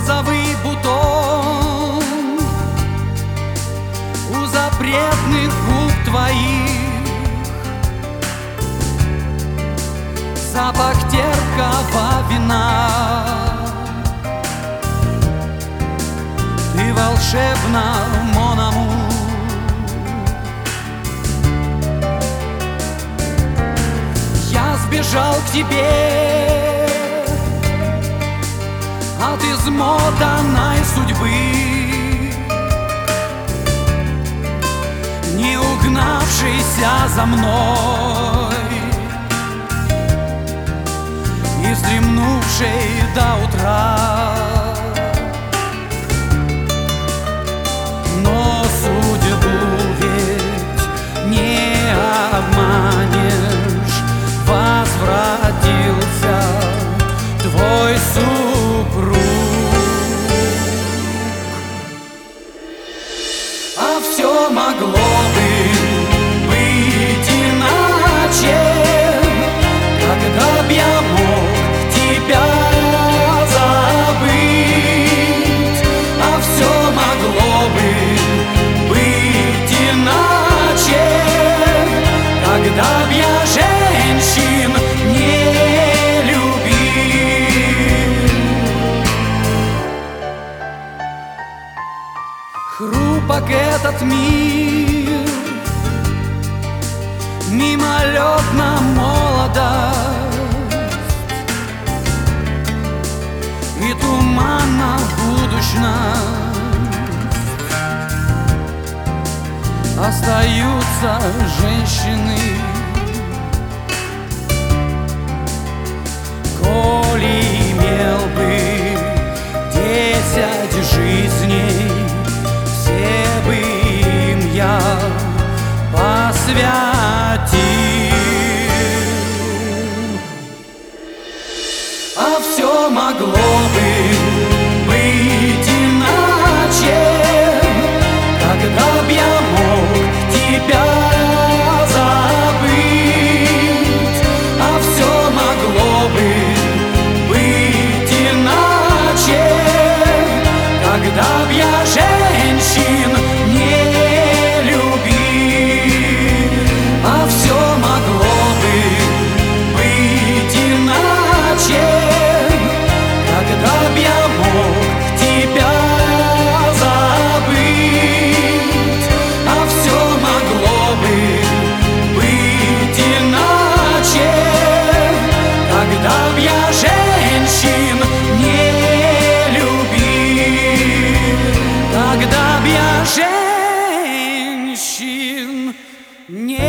розовый бутон у запретных губ твоих, запах терпкого вина. Ты волшебна, мон амур. Я сбежал к тебе от измотанной судьбы, не угнавшейся за мной и стремнувшей до утра. Но судьбу ведь не обманешь, возвратился твой супруг. А все могло бы быть иначе, когда б я мог тебя забыть. А все могло бы быть иначе, когда б я женщин не любил. Хрупок этот мир, мимолетна молодость, и туманна будущность. Остаются женщины. Коли имел бы 10 жизней, все бы им я посвятил. А все могло бы быть иначе, когда б я мог тебя забыть. А все могло бы быть иначе, когда б я женщин не любил. А все могло бы быть иначе, когда б я мог тебя забыть. А все могло бы быть иначе, когда б я женщин не любил. Когда б я женщин не